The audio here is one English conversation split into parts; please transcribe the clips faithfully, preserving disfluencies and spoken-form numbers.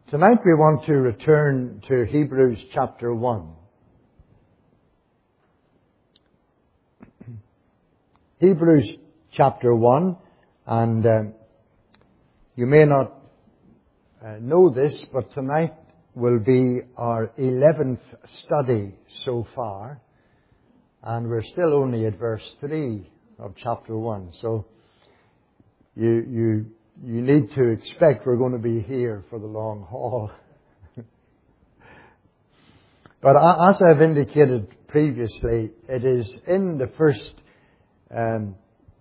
Tonight we want to return to Hebrews chapter one. Hebrews chapter one, and um, you may not uh, know this, but tonight will be our eleventh study so far, and we're still only at verse three of chapter one. So you you you need to expect we're going to be here for the long haul. But as I've indicated previously, it is in the first um,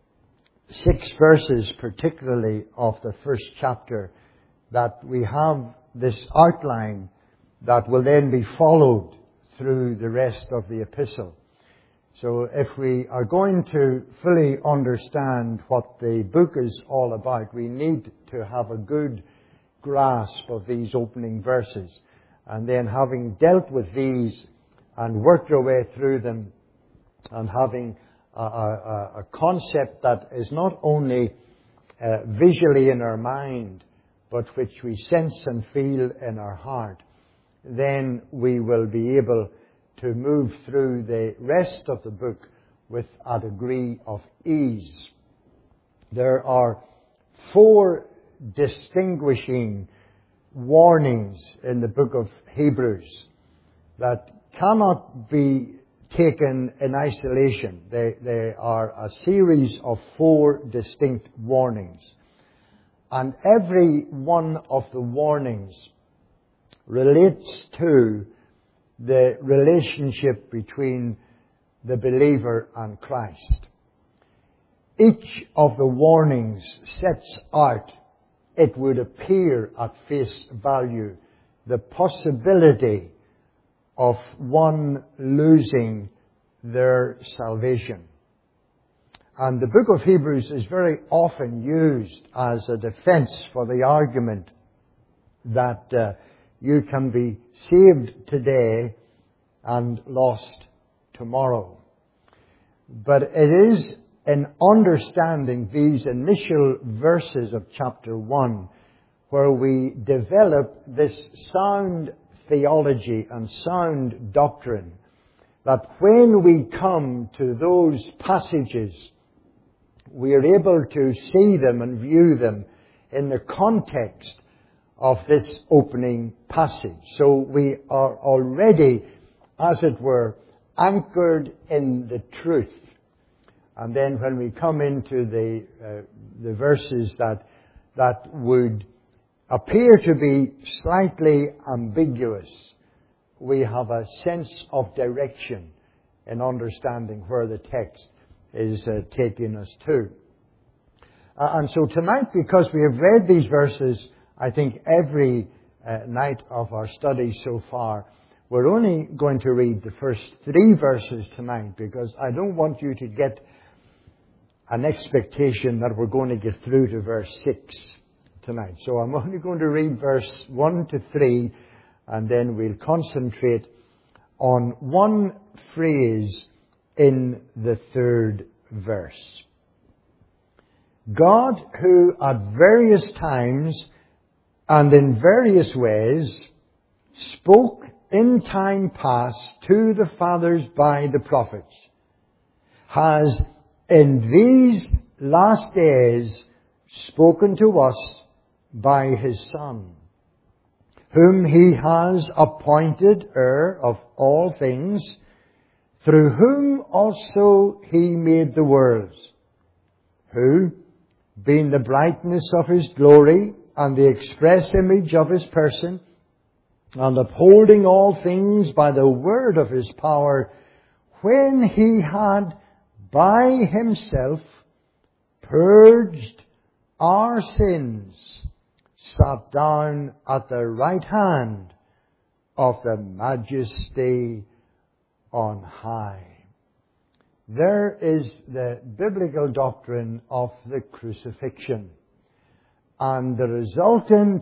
six verses, particularly of the first chapter, that we have this outline that will then be followed through the rest of the epistle. So if we are going to fully understand what the book is all about, we need to have a good grasp of these opening verses. And then having dealt with these and worked our way through them, and having a, a, a concept that is not only uh, visually in our mind, but which we sense and feel in our heart, then we will be able to move through the rest of the book with a degree of ease. There are four distinguishing warnings in the book of Hebrews that cannot be taken in isolation. They, they are a series of four distinct warnings. And every one of the warnings relates to the relationship between the believer and Christ. Each of the warnings sets out, it would appear at face value, the possibility of one losing their salvation. And the book of Hebrews is very often used as a defense for the argument that uh, you can be saved today and lost tomorrow. But it is in understanding these initial verses of chapter one where we develop this sound theology and sound doctrine, that when we come to those passages, we are able to see them and view them in the context of this opening passage. So we are already, as it were, anchored in the truth. And then when we come into the uh, the verses that that would appear to be slightly ambiguous, we have a sense of direction in understanding where the text is uh, taking us to. Uh, and so tonight, because we have read these verses, I think every uh, night of our study so far, we're only going to read the first three verses tonight, because I don't want you to get an expectation that we're going to get through to verse six tonight. So I'm only going to read verse one to three, and then we'll concentrate on one phrase in the third verse. God, who at various times and in various ways spoke in time past to the fathers by the prophets, has in these last days spoken to us by His Son, whom He has appointed heir of all things, through whom also He made the worlds, who, being the brightness of His glory and the express image of His person, and upholding all things by the word of His power, when He had by Himself purged our sins, sat down at the right hand of the Majesty on high. There is the biblical doctrine of the crucifixion and the resultant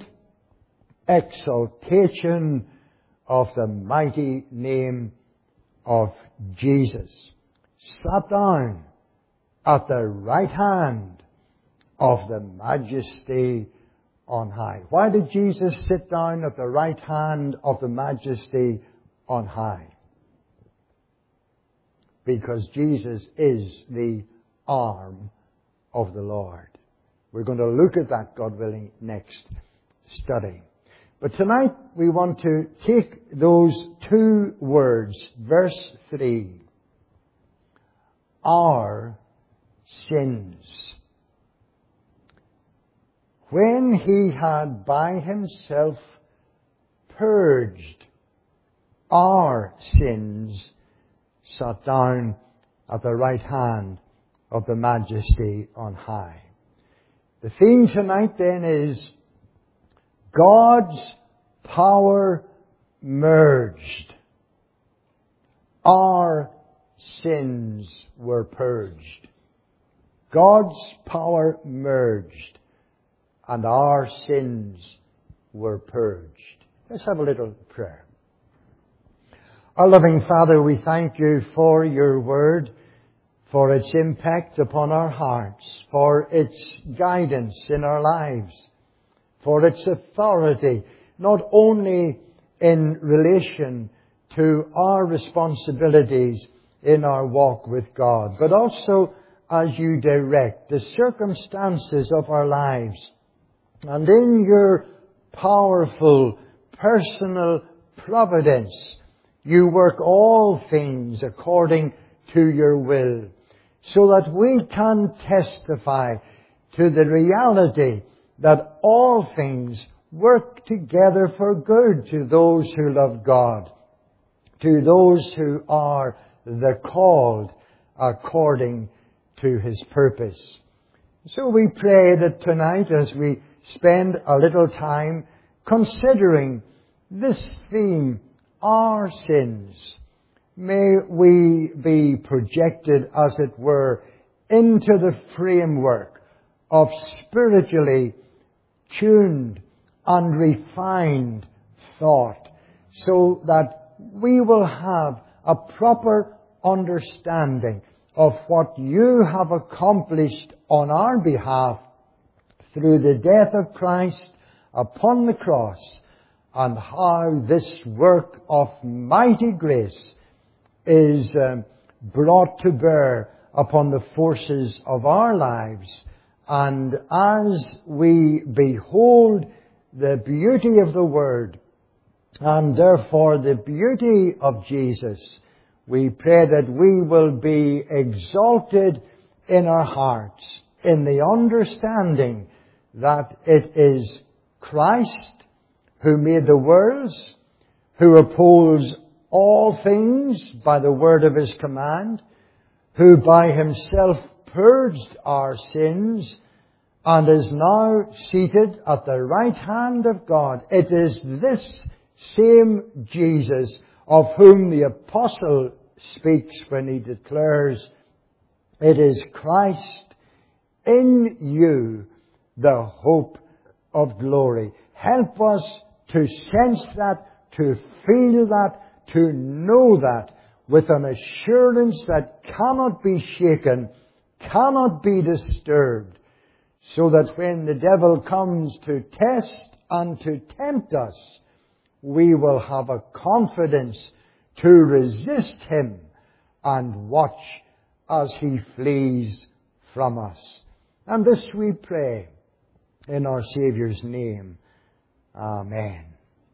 exaltation of the mighty name of Jesus. Sat down at the right hand of the Majesty on high. Why did Jesus sit down at the right hand of the Majesty on high? Because Jesus is the arm of the Lord. We're going to look at that, God willing, next study. But tonight we want to take those two words, verse three, our sins. When he had by himself purged our sins, sat down at the right hand of the Majesty on high. The theme tonight then is God's power merged. Our sins were purged. God's power merged, and our sins were purged. Let's have a little prayer. Our loving Father, we thank you for your word, for its impact upon our hearts, for its guidance in our lives, for its authority, not only in relation to our responsibilities in our walk with God, but also as you direct the circumstances of our lives. And in your powerful personal providence, you work all things according to your will, so that we can testify to the reality that all things work together for good to those who love God, to those who are the called according to his purpose. So we pray that tonight, as we spend a little time considering this theme, our sins, may we be projected, as it were, into the framework of spiritually tuned and refined thought, so that we will have a proper understanding of what you have accomplished on our behalf through the death of Christ upon the cross, and how this work of mighty grace is um, brought to bear upon the forces of our lives. And as we behold the beauty of the Word, and therefore the beauty of Jesus, we pray that we will be exalted in our hearts in the understanding that it is Christ who made the worlds, who upholds all things by the word of his command, who by himself purged our sins and is now seated at the right hand of God. It is this same Jesus of whom the apostle speaks when he declares, it is Christ in you, the hope of glory. Help us to sense that, to feel that, to know that with an assurance that cannot be shaken, cannot be disturbed, so that when the devil comes to test and to tempt us, we will have a confidence to resist him and watch as he flees from us. And this we pray in our Saviour's name. Amen.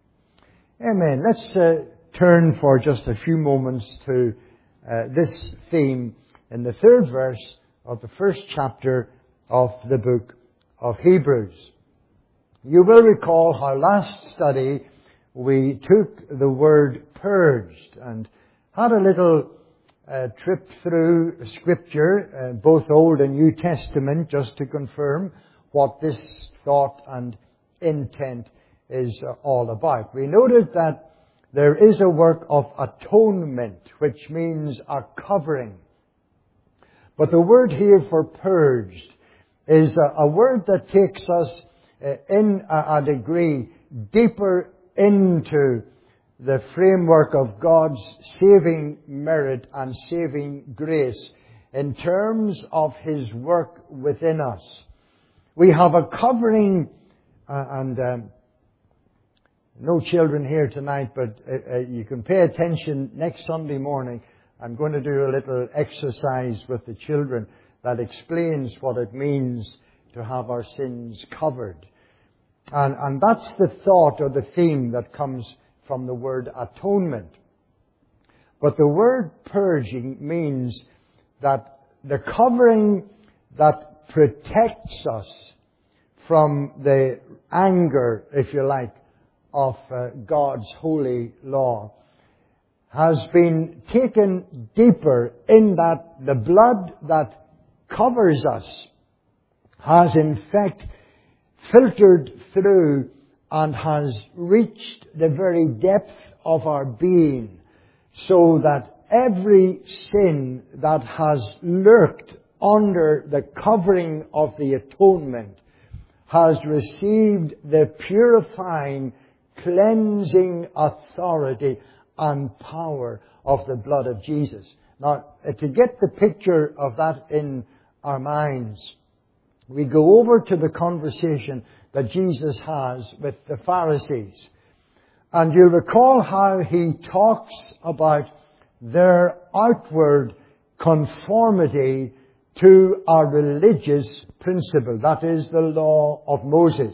Amen. Let's uh, turn for just a few moments to uh, this theme in the third verse of the first chapter of the book of Hebrews. You will recall how last study we took the word purged and had a little uh, trip through Scripture, uh, both Old and New Testament, just to confirm what this thought and intent is uh, all about. We noted that there is a work of atonement, which means a covering. But the word here for purged is a, a word that takes us uh, in a, a degree deeper into the framework of God's saving merit and saving grace in terms of his work within us. We have a covering Uh, and um, no children here tonight, but uh, uh, you can pay attention next Sunday morning. I'm going to do a little exercise with the children that explains what it means to have our sins covered. And, and that's the thought or the theme that comes from the word atonement. But the word purging means that the covering that protects us from the anger, if you like, of uh, God's holy law has been taken deeper in that the blood that covers us has in fact filtered through and has reached the very depth of our being, so that every sin that has lurked under the covering of the atonement has received the purifying, cleansing authority and power of the blood of Jesus. Now, to get the picture of that in our minds, we go over to the conversation that Jesus has with the Pharisees. And you'll recall how he talks about their outward conformity to our religious principle, that is the law of Moses.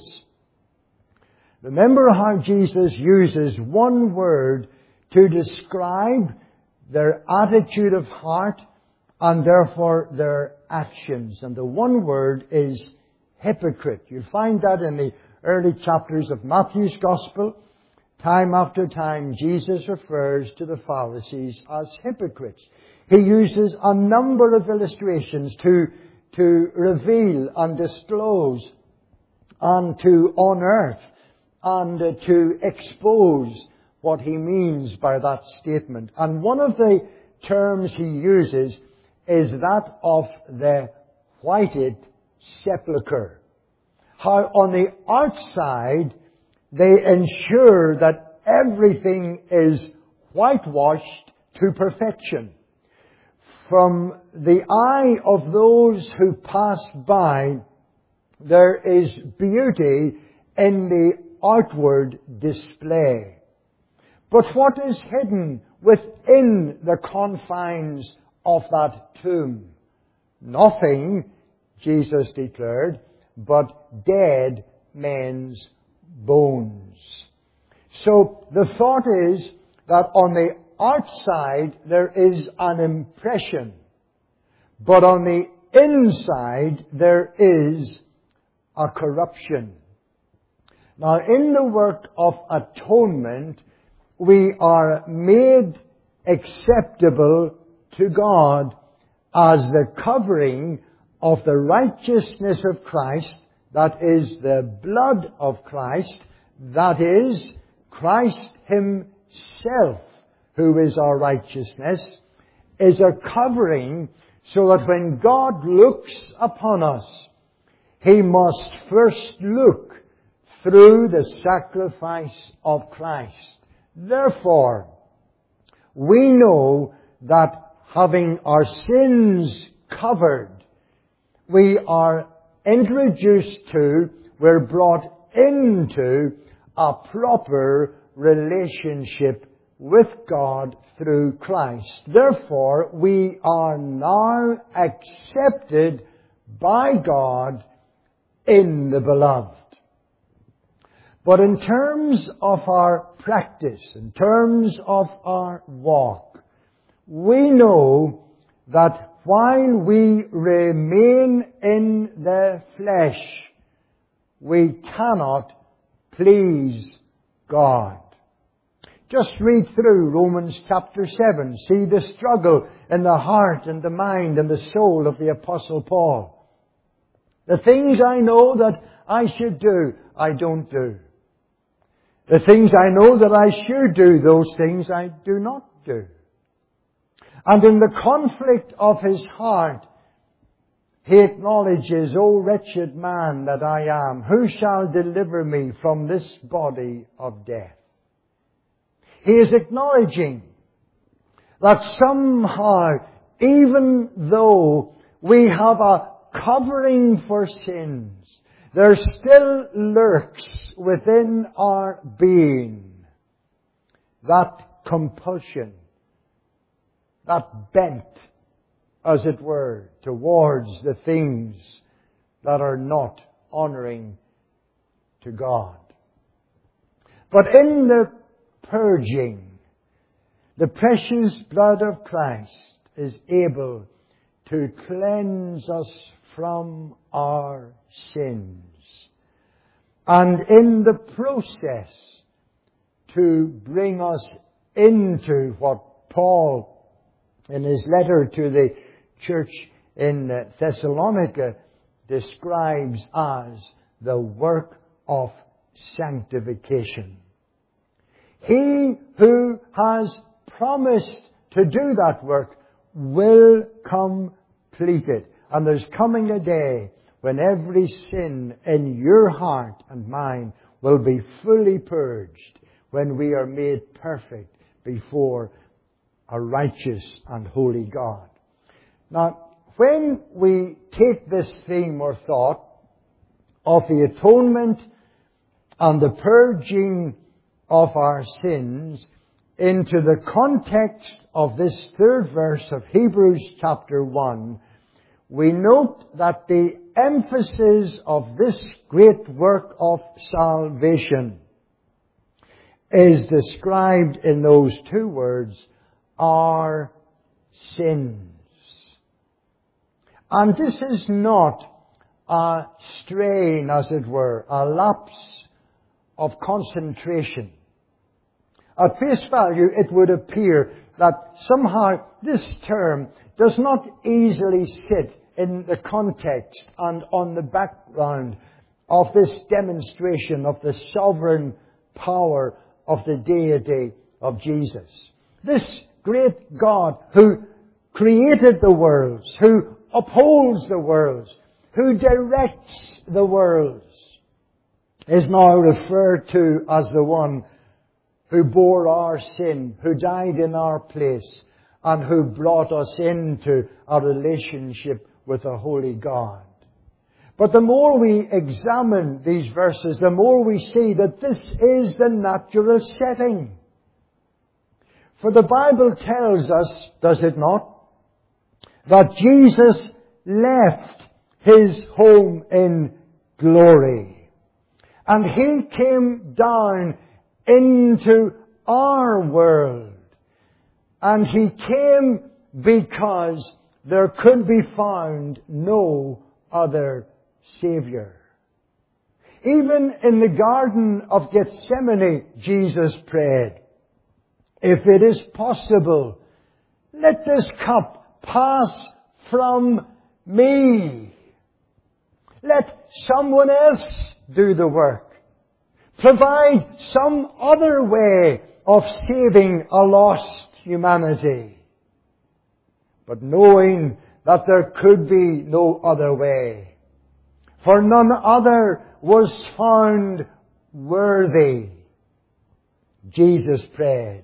Remember how Jesus uses one word to describe their attitude of heart and therefore their actions. And the one word is hypocrite. You'll find that in the early chapters of Matthew's Gospel. Time after time, Jesus refers to the Pharisees as hypocrites. He uses a number of illustrations to, to reveal and disclose and to unearth and to expose what he means by that statement. And one of the terms he uses is that of the whited sepulchre. How on the outside they ensure that everything is whitewashed to perfection. From the eye of those who pass by, there is beauty in the outward display. But what is hidden within the confines of that tomb? Nothing, Jesus declared, but dead men's bones. So the thought is that on the outside there is an impression, but on the inside there is a corruption. Now, in the work of atonement, we are made acceptable to God as the covering of the righteousness of Christ, that is the blood of Christ, that is Christ Himself, who is our righteousness, is a covering so that when God looks upon us, He must first look through the sacrifice of Christ. Therefore, we know that having our sins covered, we are introduced to, we're brought into a proper relationship with God through Christ. Therefore, we are now accepted by God in the Beloved. But in terms of our practice, in terms of our walk, we know that while we remain in the flesh, we cannot please God. Just read through Romans chapter seven. See the struggle in the heart and the mind and the soul of the Apostle Paul. The things I know that I should do, I don't do. The things I know that I should do, those things I do not do. And in the conflict of his heart, he acknowledges, O wretched man that I am, who shall deliver me from this body of death? He is acknowledging that somehow, even though we have a covering for sins, there still lurks within our being that compulsion, that bent, as it were, towards the things that are not honoring to God. But in the purging, the precious blood of Christ is able to cleanse us from our sins. And in the process, to bring us into what Paul, in his letter to the church in Thessalonica, describes as the work of sanctification. He who has promised to do that work will complete it. And there's coming a day when every sin in your heart and mine will be fully purged, when we are made perfect before a righteous and holy God. Now, when we take this theme or thought of the atonement and the purging of our sins into the context of this third verse of Hebrews chapter one, we note that the emphasis of this great work of salvation is described in those two words, our sins. And this is not a strain, as it were, a lapse of concentration. At face value, it would appear that somehow this term does not easily sit in the context and on the background of this demonstration of the sovereign power of the deity of Jesus. This great God who created the worlds, who upholds the worlds, who directs the worlds, is now referred to as the one who bore our sin, who died in our place, and who brought us into a relationship with a holy God. But the more we examine these verses, the more we see that this is the natural setting. For the Bible tells us, does it not, that Jesus left His home in glory. And He came down into our world. And He came because there could be found no other Savior. Even in the Garden of Gethsemane, Jesus prayed, if it is possible, let this cup pass from me. Let someone else do the work. Provide some other way of saving a lost humanity. But knowing that there could be no other way, for none other was found worthy, Jesus prayed,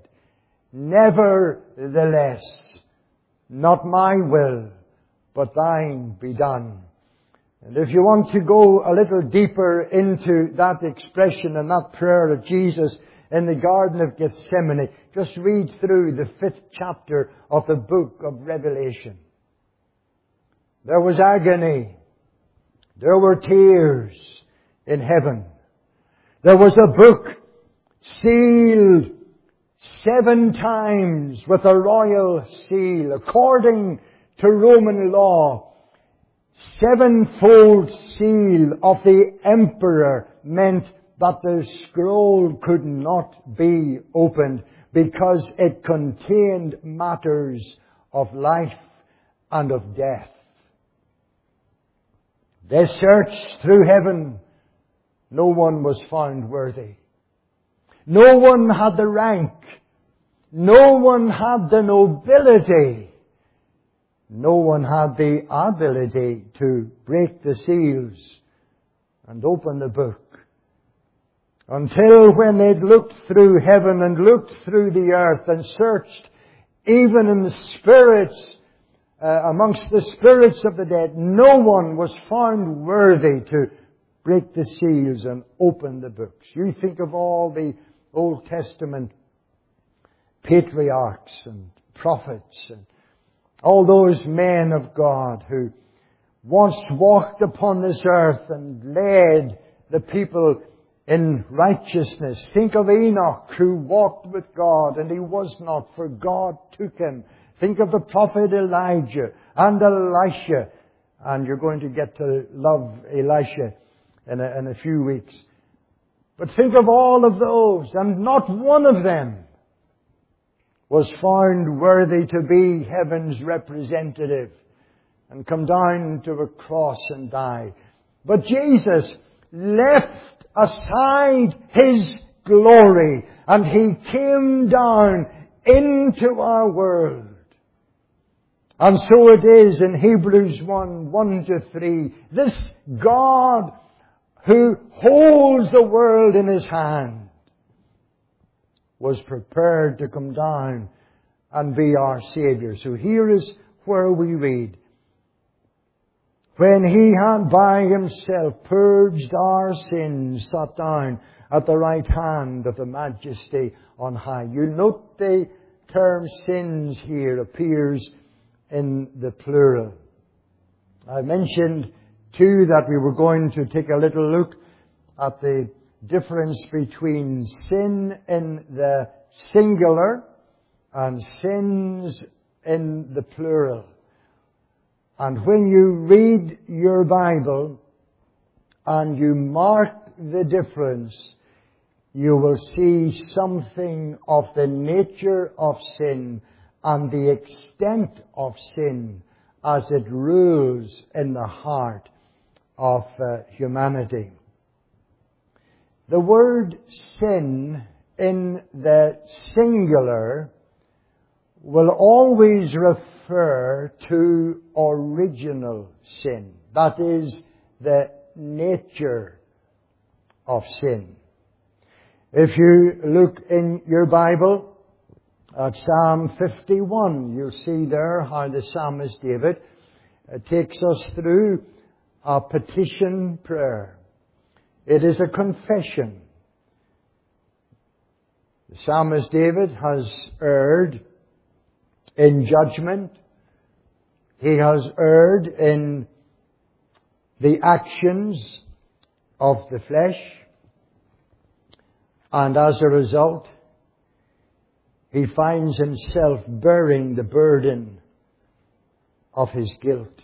nevertheless, not my will, but thine be done. And if you want to go a little deeper into that expression and that prayer of Jesus in the Garden of Gethsemane, just read through the fifth chapter of the book of Revelation. There was agony. There were tears in heaven. There was a book sealed seven times with a royal seal. According to Roman law, sevenfold seal of the emperor meant that the scroll could not be opened because it contained matters of life and of death. They searched through heaven. No one was found worthy. No one had the rank. No one had the nobility. No one had the ability to break the seals and open the book. Until when they'd looked through heaven and looked through the earth and searched even in the spirits, uh, amongst the spirits of the dead, no one was found worthy to break the seals and open the books. You think of all the Old Testament patriarchs and prophets and all those men of God who once walked upon this earth and led the people in righteousness. Think of Enoch, who walked with God and he was not, for God took him. Think of the prophet Elijah and Elisha. And you're going to get to love Elisha in a, in a few weeks. But think of all of those, and not one of them was found worthy to be heaven's representative and come down to a cross and die. But Jesus left aside His glory and He came down into our world. And so it is in Hebrews one, one to three. This God who holds the world in His hand was prepared to come down and be our Saviour. So here is where we read. When He had by Himself purged our sins, sat down at the right hand of the Majesty on high. You note the term sins here appears in the plural. I mentioned too that we were going to take a little look at the difference between sin in the singular and sins in the plural. And when you read your Bible and you mark the difference, you will see something of the nature of sin and the extent of sin as it rules in the heart of uh, humanity. The word sin in the singular will always refer to original sin. That is, the nature of sin. If you look in your Bible at Psalm fifty-one, you'll see there how the psalmist David uh, takes us through a petition prayer. It is a confession. The psalmist David has erred in judgment. He has erred in the actions of the flesh. And as a result, he finds himself bearing the burden of his guilt.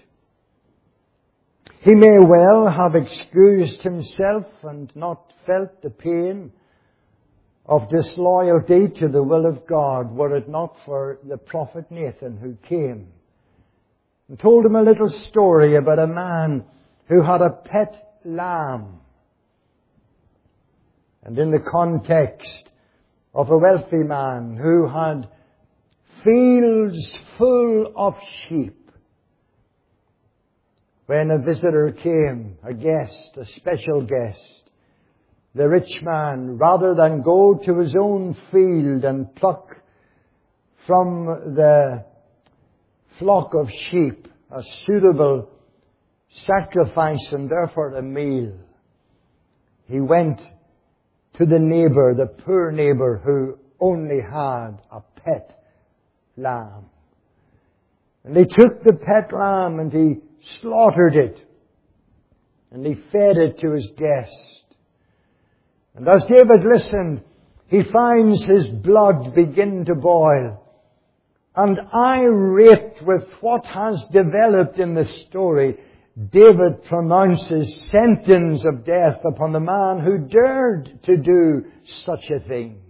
He may well have excused himself and not felt the pain of disloyalty to the will of God, were it not for the prophet Nathan, who came and told him a little story about a man who had a pet lamb. And in the context of a wealthy man who had fields full of sheep, when a visitor came, a guest, a special guest, the rich man, rather than go to his own field and pluck from the flock of sheep a suitable sacrifice and therefore a meal, he went to the neighbour, the poor neighbour who only had a pet lamb. And he took the pet lamb and he slaughtered it. And he fed it to his guest. And as David listened, he finds his blood begin to boil. And irate with what has developed in the story, David pronounces sentence of death upon the man who dared to do such a thing.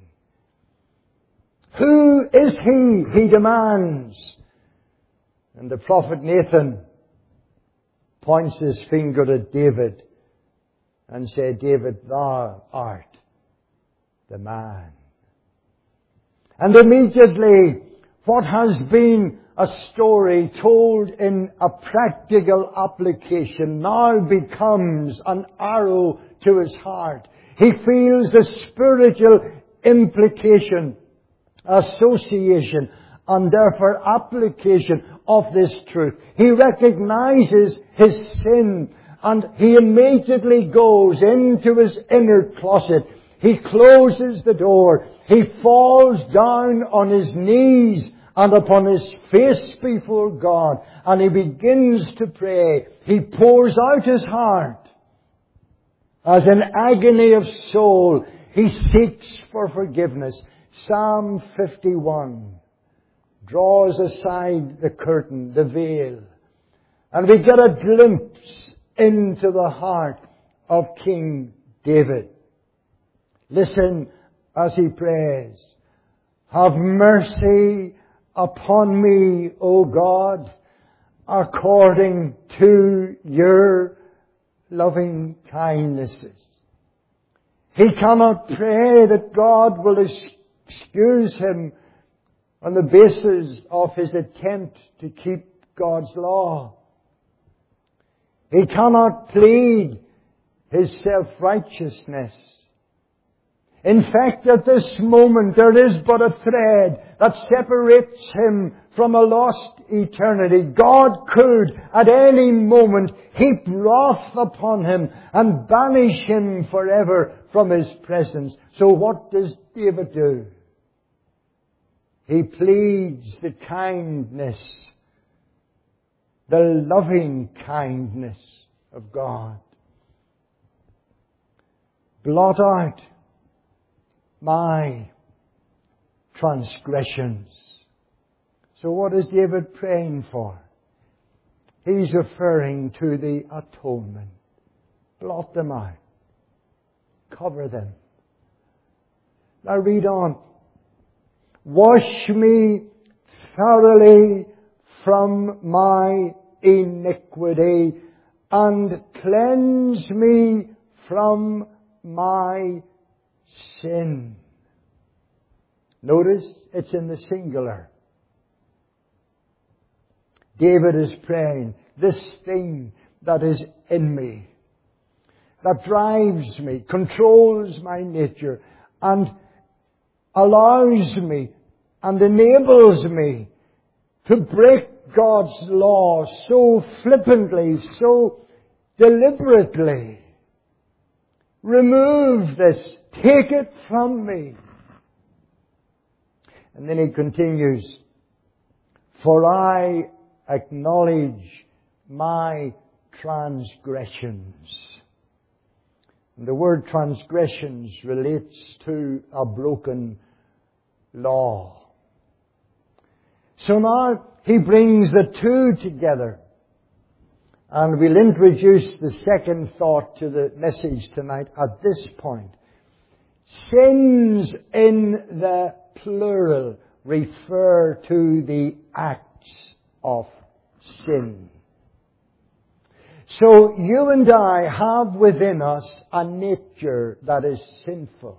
Who is he? He demands. And the prophet Nathan points his finger at David and said, David, thou art the man. And immediately, what has been a story told in a practical application now becomes an arrow to his heart. He feels the spiritual implication, association, and therefore application of this truth. He recognizes his sin And he immediately goes into his inner closet. He closes the door. He falls down on his knees and upon his face before God. And he begins to pray. He pours out his heart. As in agony of soul, he seeks for forgiveness. Psalm fifty-one draws aside the curtain, the veil. And we get a glimpse into the heart of King David. Listen as he prays. Have mercy upon me, O God, according to your loving kindnesses. He cannot pray that God will excuse him on the basis of his attempt to keep God's law. He cannot plead his self-righteousness. In fact, at this moment, there is but a thread that separates him from a lost eternity. God could, at any moment, heap wrath upon him and banish him forever from his presence. So what does David do? He pleads the kindness, the loving kindness of God. Blot out my transgressions. So what is David praying for? He's referring to the atonement. Blot them out. Cover them. Now read on. Wash me thoroughly from my iniquity and cleanse me from my sin. Notice it's in the singular. David is praying, this thing that is in me, that drives me, controls my nature, and allows me and enables me to break God's law so flippantly, so deliberately. Remove this. Take it from me. And then he continues, for I acknowledge my transgressions. And the word transgressions relates to a broken law. So now he brings the two together. And we'll introduce the second thought to the message tonight at this point. Sins in the plural refer to the acts of sin. So you and I have within us a nature that is sinful.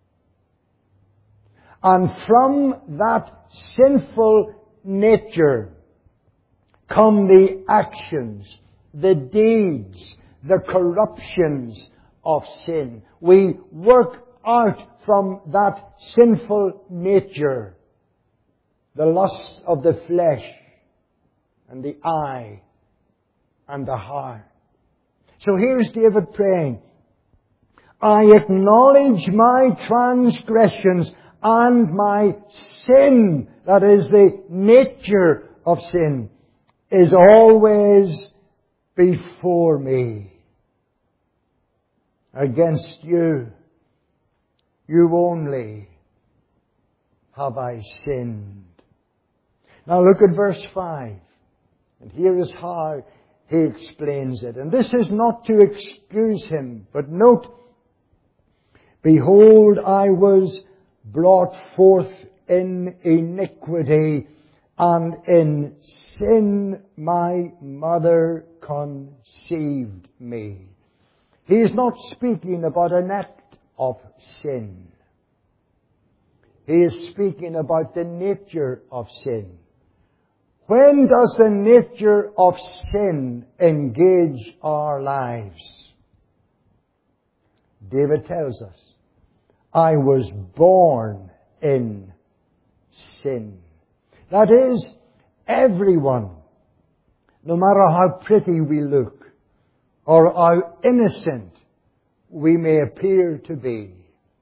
And from that sinful nature come the actions, the deeds, the corruptions of sin. We work out from that sinful nature the lusts of the flesh and the eye and the heart. So here's David praying, I acknowledge my transgressions and my sin, that is the nature of sin, is always before me. Against you, you only, have I sinned. Now look at verse five. And here is how he explains it. And this is not to excuse him, but note, behold, I was brought forth in iniquity, and in sin my mother conceived me. He is not speaking about an act of sin. He is speaking about the nature of sin. When does the nature of sin engage our lives? David tells us, I was born in sin. That is, everyone, no matter how pretty we look, or how innocent we may appear to be,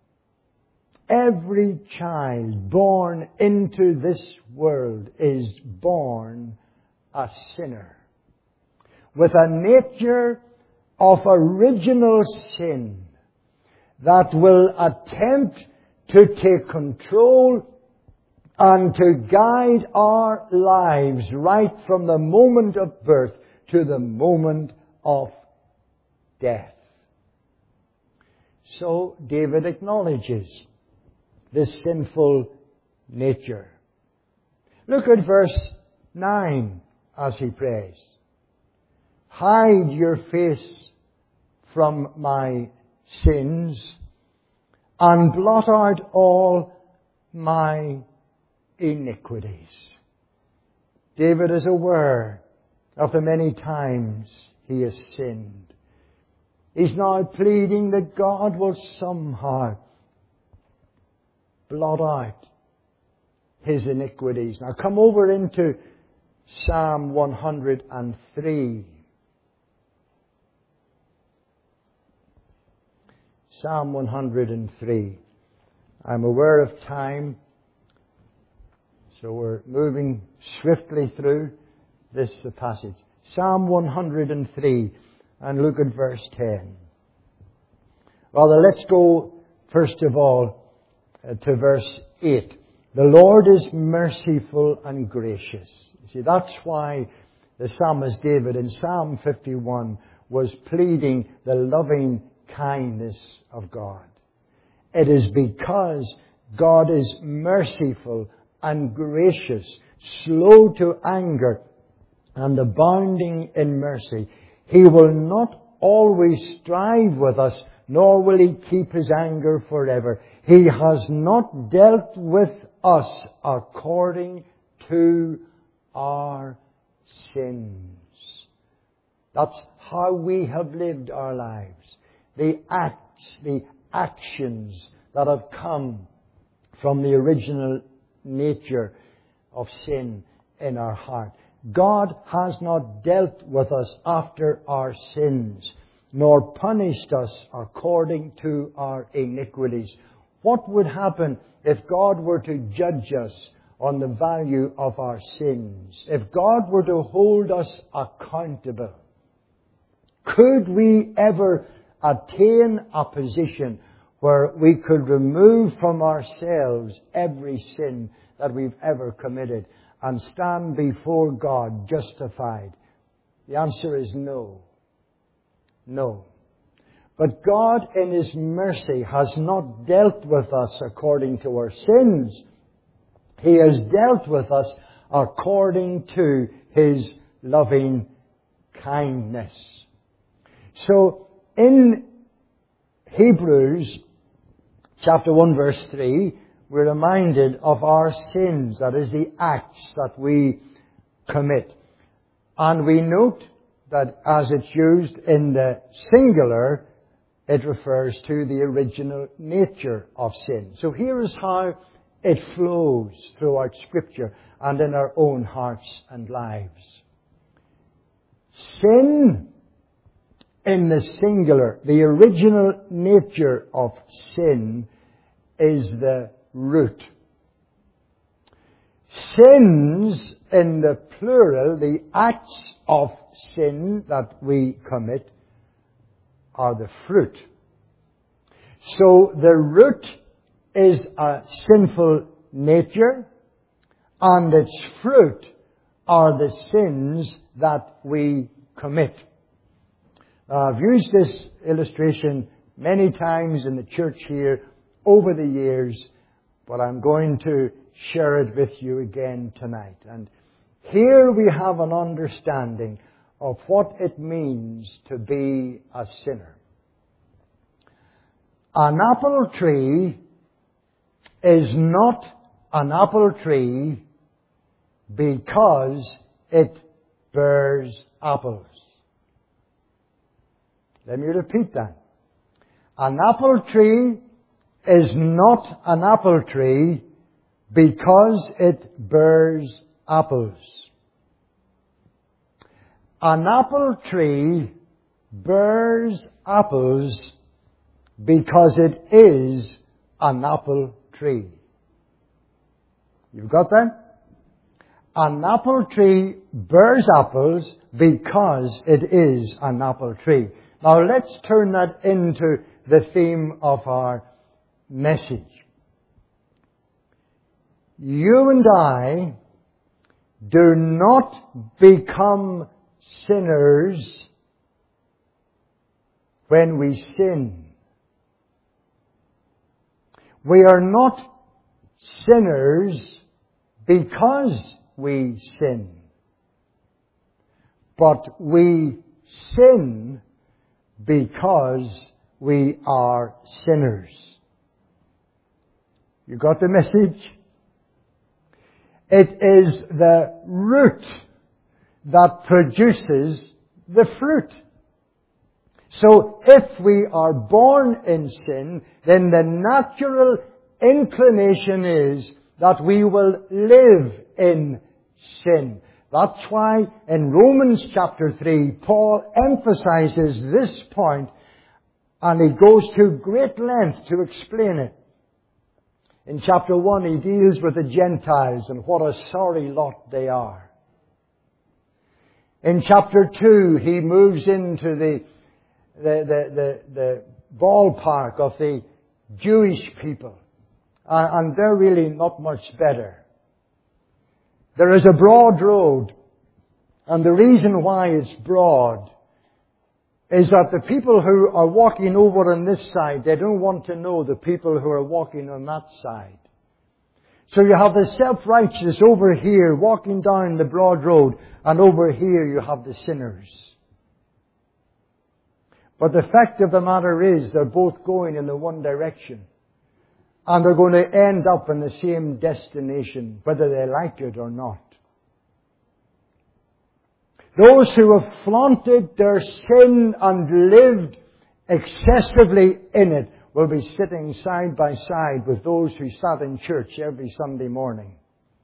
every child born into this world is born a sinner, with a nature of original sin that will attempt to take control and to guide our lives right from the moment of birth to the moment of death. So David acknowledges this sinful nature. Look at verse nine as he prays. Hide your face from my sins and blot out all my iniquities. David is aware of the many times he has sinned. He's now pleading that God will somehow blot out his iniquities. Now come over into Psalm one hundred three. Psalm one hundred three. I'm aware of time, so we're moving swiftly through this passage. Psalm one hundred three, and look at verse ten. Rather, let's go first of all uh, to verse eight. The Lord is merciful and gracious. You see, that's why the psalmist David in Psalm fifty-one was pleading the loving kindness of God. It is because God is merciful and gracious, slow to anger, and abounding in mercy. He will not always strive with us, nor will He keep His anger forever. He has not dealt with us according to our sins. That's how we have lived our lives. The acts, the actions that have come from the original nature of sin in our heart. God has not dealt with us after our sins, nor punished us according to our iniquities. What would happen if God were to judge us on the value of our sins? If God were to hold us accountable, could we ever attain a position where we could remove from ourselves every sin that we've ever committed and stand before God justified? The answer is no. No. But God in His mercy has not dealt with us according to our sins. He has dealt with us according to His loving kindness. So in Hebrews chapter one verse three, we're reminded of our sins. That is, the acts that we commit. And we note that as it's used in the singular, it refers to the original nature of sin. So here is how it flows throughout Scripture and in our own hearts and lives. Sin in the singular, the original nature of sin, is the root. Sins in the plural, the acts of sin that we commit, are the fruit. So the root is a sinful nature, and its fruit are the sins that we commit. Now, I've used this illustration many times in the church here over the years, but I'm going to share it with you again tonight. And here we have an understanding of what it means to be a sinner. An apple tree is not an apple tree because it bears apples. Let me repeat that. An apple tree is not an apple tree because it bears apples. An apple tree bears apples because it is an apple tree. You've got that? An apple tree bears apples because it is an apple tree. Now let's turn that into the theme of our message. You and I do not become sinners when we sin. We are not sinners because we sin. But we sin because we are sinners. You got the message? It is the root that produces the fruit. So if we are born in sin, then the natural inclination is that we will live in sin. That's why in Romans chapter three, Paul emphasizes this point, and he goes to great length to explain it. In chapter one, he deals with the Gentiles and what a sorry lot they are. In chapter two, he moves into the, the, the, the, the ballpark of the Jewish people. Uh, and they're really not much better. There is a broad road, and the reason why it's broad is that the people who are walking over on this side, they don't want to know the people who are walking on that side. So you have the self-righteous over here walking down the broad road, and over here you have the sinners. But the fact of the matter is they're both going in the one direction. And they're going to end up in the same destination, whether they like it or not. Those who have flaunted their sin and lived excessively in it will be sitting side by side with those who sat in church every Sunday morning.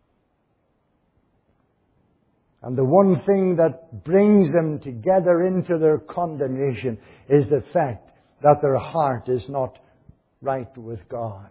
And the one thing that brings them together into their condemnation is the fact that their heart is not right with God.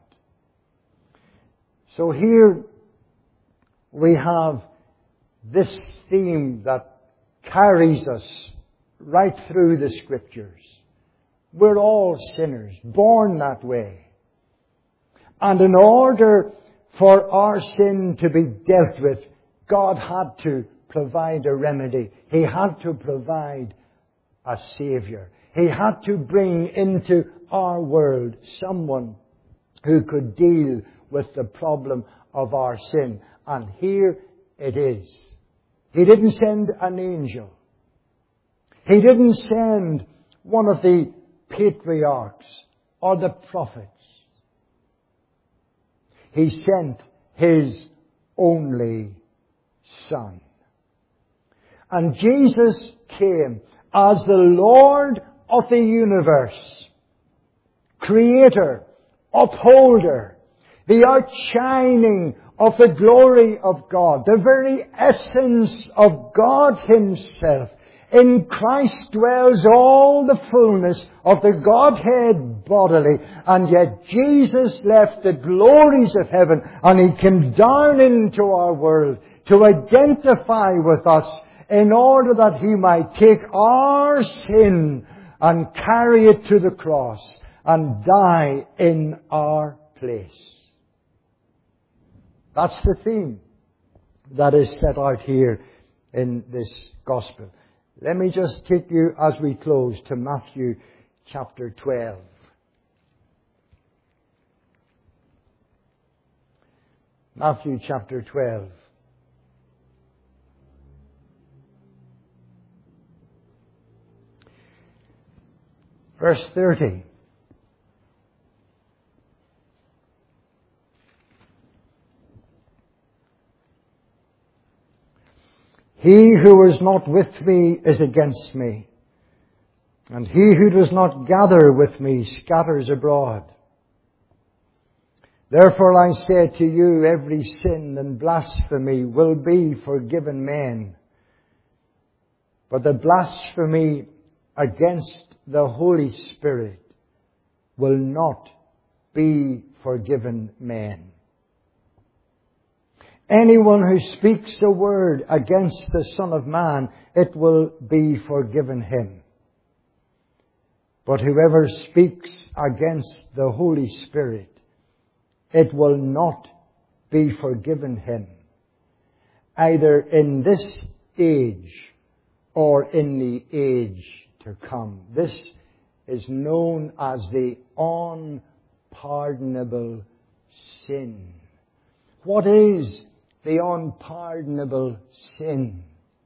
So here we have this theme that carries us right through the Scriptures. We're all sinners, born that way. And in order for our sin to be dealt with, God had to provide a remedy. He had to provide a Savior. He had to bring into our world someone who could deal with the problem of our sin. And here it is. He didn't send an angel. He didn't send one of the patriarchs or the prophets. He sent His only Son. And Jesus came as the Lord of the universe, Creator, Upholder, the outshining of the glory of God, the very essence of God Himself. In Christ dwells all the fullness of the Godhead bodily, and yet Jesus left the glories of heaven and He came down into our world to identify with us in order that He might take our sin and carry it to the cross and die in our place. That's the theme that is set out here in this gospel. Let me just take you, as we close, to Matthew chapter twelve. Matthew chapter twelve. Verse thirty. He who is not with me is against me, and he who does not gather with me scatters abroad. Therefore I say to you, every sin and blasphemy will be forgiven men, but the blasphemy against the Holy Spirit will not be forgiven men. Anyone who speaks a word against the Son of Man, it will be forgiven him. But whoever speaks against the Holy Spirit, it will not be forgiven him, either in this age or in the age to come. This is known as the unpardonable sin. What is the unpardonable sin?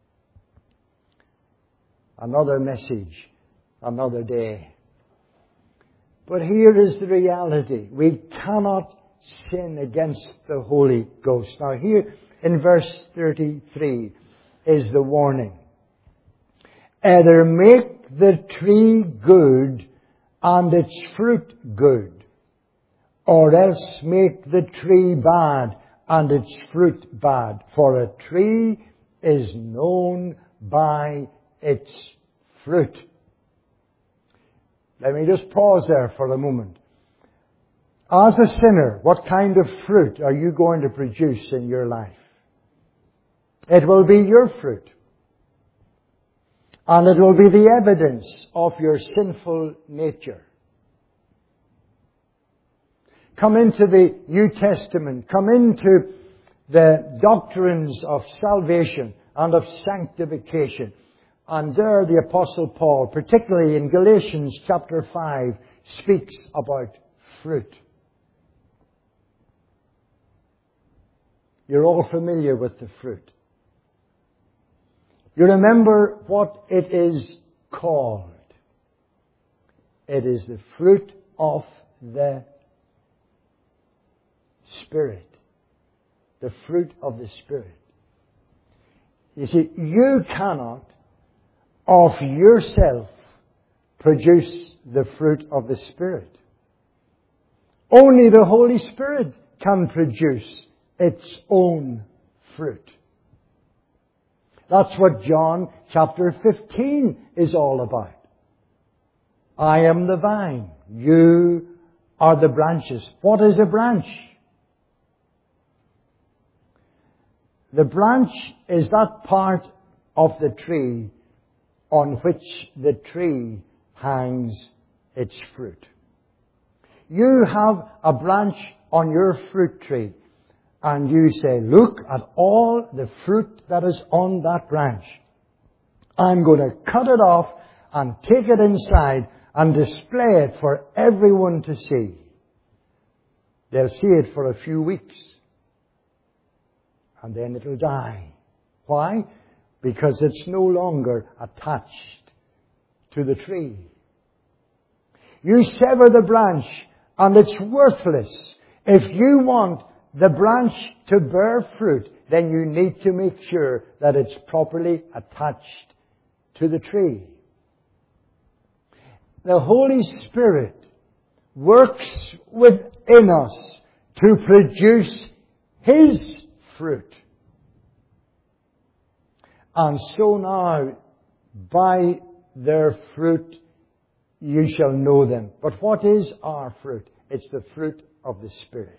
Another message, another day. But here is the reality. We cannot sin against the Holy Ghost. Now here in verse thirty-three is the warning. Either make the tree good and its fruit good, or else make the tree bad and its fruit bad. For a tree is known by its fruit. Let me just pause there for a moment. As a sinner, what kind of fruit are you going to produce in your life? It will be your fruit. And it will be the evidence of your sinful nature. Come into the New Testament. Come into the doctrines of salvation and of sanctification. And there the Apostle Paul, particularly in Galatians chapter five, speaks about fruit. You're all familiar with the fruit. You remember what it is called. It is the fruit of the Spirit. The fruit of the Spirit. You see, you cannot of yourself produce the fruit of the Spirit. Only the Holy Spirit can produce its own fruit. That's what John chapter fifteen is all about. I am the vine. You are the branches. What is a branch? The branch is that part of the tree on which the tree hangs its fruit. You have a branch on your fruit tree, and you say, look at all the fruit that is on that branch. I'm going to cut it off and take it inside and display it for everyone to see. They'll see it for a few weeks. And then it'll die. Why? Because it's no longer attached to the tree. You sever the branch and it's worthless. If you want the branch to bear fruit, then you need to make sure that it's properly attached to the tree. The Holy Spirit works within us to produce His fruit. And so now, by their fruit, you shall know them. But what is our fruit? It's the fruit of the Spirit.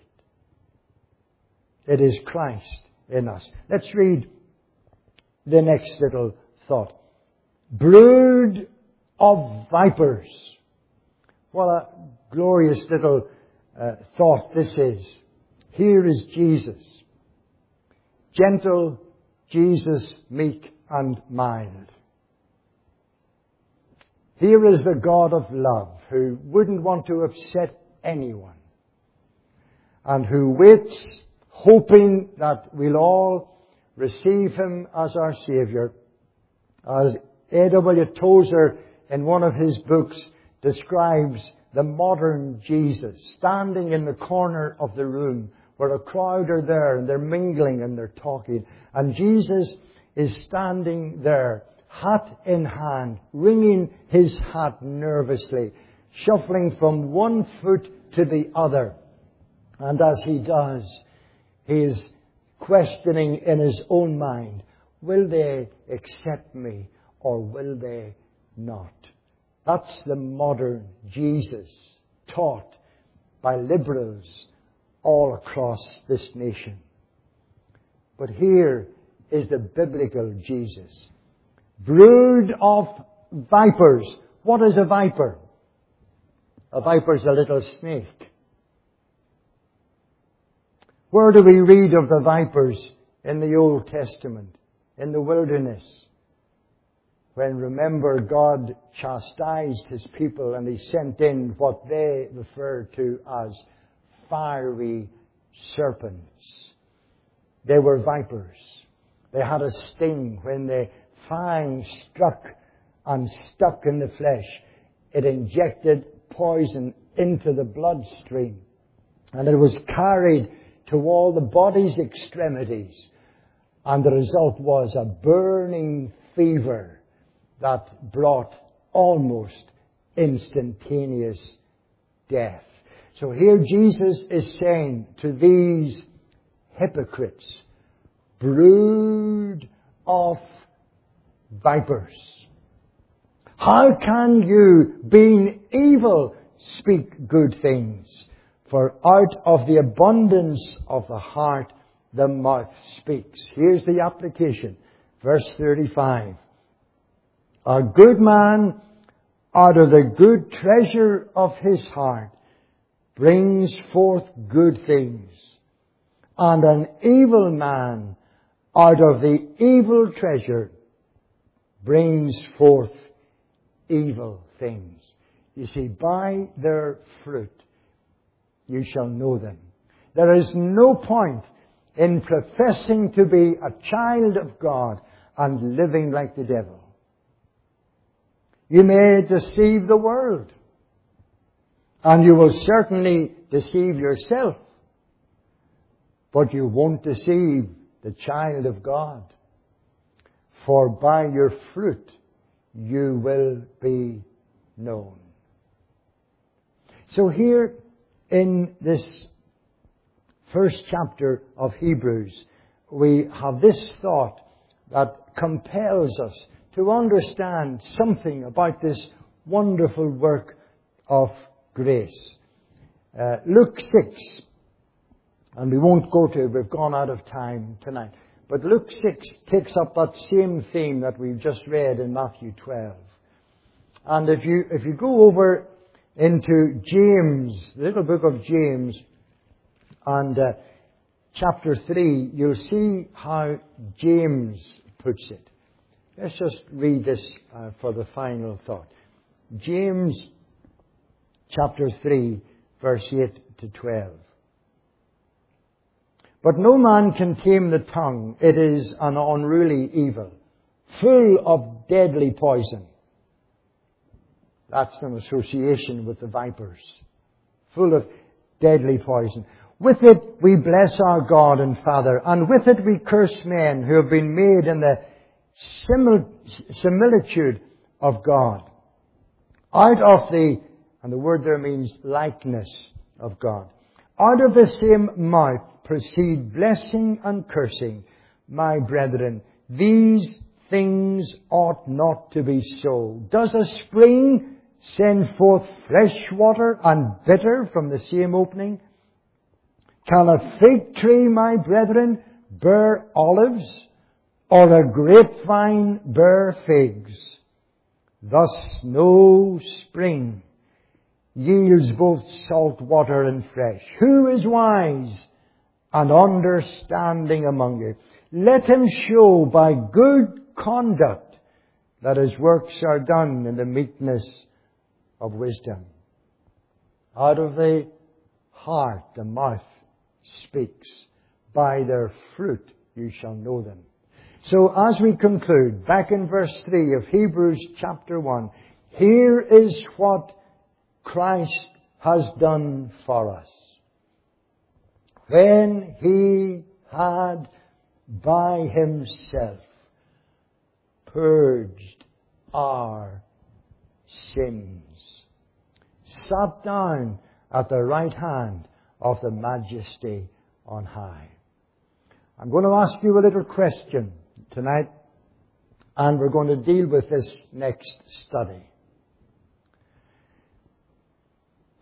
It is Christ in us. Let's read the next little thought. Brood of vipers. What a glorious little uh, thought this is. Here is Jesus. Gentle Jesus, meek and mild. Here is the God of love who wouldn't want to upset anyone and who waits hoping that we'll all receive Him as our Saviour. As A W Tozer in one of his books describes the modern Jesus standing in the corner of the room where a crowd are there and they're mingling and they're talking. And Jesus is standing there, hat in hand, wringing his hat nervously, shuffling from one foot to the other. And as he does, he is questioning in his own mind, will they accept me or will they not? That's the modern Jesus taught by liberals all across this nation. But here is the biblical Jesus. Brood of vipers. What is a viper? A viper is a little snake. Where do we read of the vipers in the Old Testament? In the wilderness. When, remember, God chastised His people and He sent in what they refer to as fiery serpents. They were vipers. They had a sting. When the fang struck and stuck in the flesh, it injected poison into the bloodstream. And it was carried to all the body's extremities. And the result was a burning fever that brought almost instantaneous death. So here Jesus is saying to these hypocrites, brood of vipers, how can you, being evil, speak good things? For out of the abundance of the heart, the mouth speaks. Here's the application. Verse thirty-five. A good man, out of the good treasure of his heart, brings forth good things. And an evil man, out of the evil treasure, brings forth evil things. You see, by their fruit you shall know them. There is no point in professing to be a child of God and living like the devil. You may deceive the world, and you will certainly deceive yourself, but you won't deceive the child of God. For by your fruit you will be known. So here in this first chapter of Hebrews, we have this thought that compels us to understand something about this wonderful work of grace. Uh, Luke six, and we won't go to it, we've gone out of time tonight. But Luke six takes up that same theme that we've just read in Matthew twelve. And if you, if you go over into James, the little book of James, and uh, chapter three, you'll see how James puts it. Let's just read this uh, for the final thought. James chapter three, verse eight to twelve. But no man can tame the tongue. It is an unruly evil, full of deadly poison. That's an association with the vipers. Full of deadly poison. With it we bless our God and Father, and with it we curse men who have been made in the simil- similitude of God. Out of the, and the word there means likeness of God. Out of the same mouth proceed blessing and cursing. My brethren, these things ought not to be so. Does a spring send forth fresh water and bitter from the same opening? Can a fig tree, my brethren, bear olives, or a grapevine bear figs? Thus no spring yields both salt water and fresh. Who is wise and understanding among you? Let him show by good conduct that his works are done in the meekness of wisdom. Out of the heart the mouth speaks. By their fruit you shall know them. So as we conclude, back in verse three of Hebrews chapter one, here is what Christ has done for us. When He had by Himself purged our sins, sat down at the right hand of the Majesty on high. I'm going to ask you a little question tonight, and we're going to deal with this next study.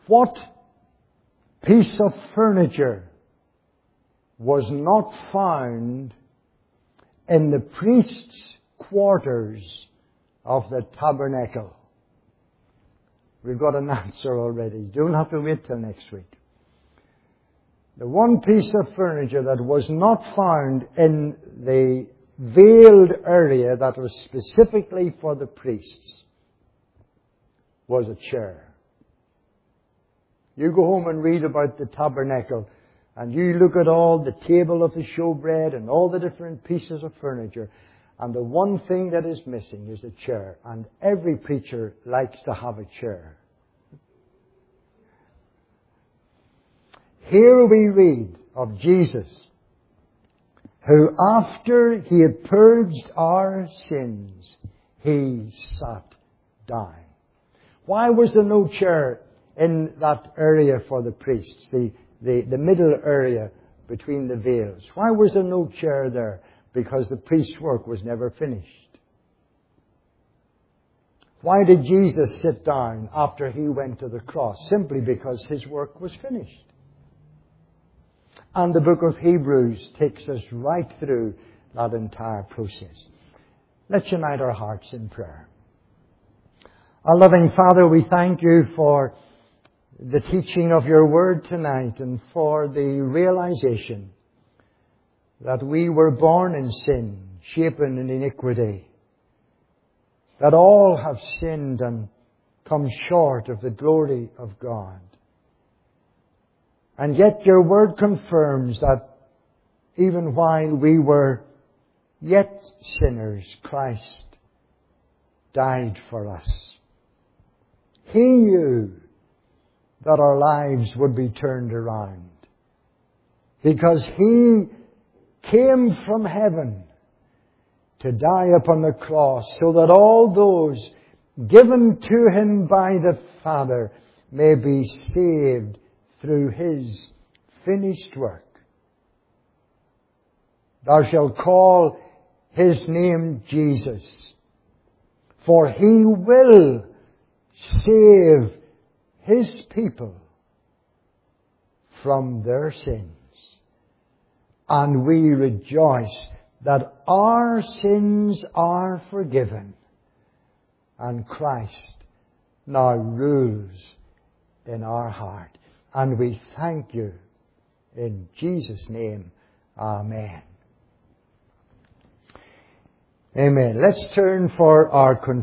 What piece of furniture was not found in the priest's quarters of the tabernacle? We've got an answer already. You don't have to wait till next week. The one piece of furniture that was not found in the veiled area that was specifically for the priests was a chair. You go home and read about the tabernacle, and you look at all the table of the showbread and all the different pieces of furniture, and the one thing that is missing is a chair. And every preacher likes to have a chair. Here we read of Jesus, who after He had purged our sins, He sat down. Why was there no chair in that area for the priests, the, the, the middle area between the veils? Why was there no chair there? Because the priest's work was never finished. Why did Jesus sit down after He went to the cross? Simply because His work was finished. And the book of Hebrews takes us right through that entire process. Let's unite our hearts in prayer. Our loving Father, we thank You for the teaching of Your Word tonight and for the realization that we were born in sin, shapen in iniquity, that all have sinned and come short of the glory of God. And yet Your Word confirms that even while we were yet sinners, Christ died for us. He knew that our lives would be turned around, because He came from heaven to die upon the cross so that all those given to Him by the Father may be saved through His finished work. Thou shalt call His name Jesus, for He will save His people from their sins. And we rejoice that our sins are forgiven, and Christ now rules in our heart. And we thank You in Jesus' name. Amen. Amen. Let's turn for our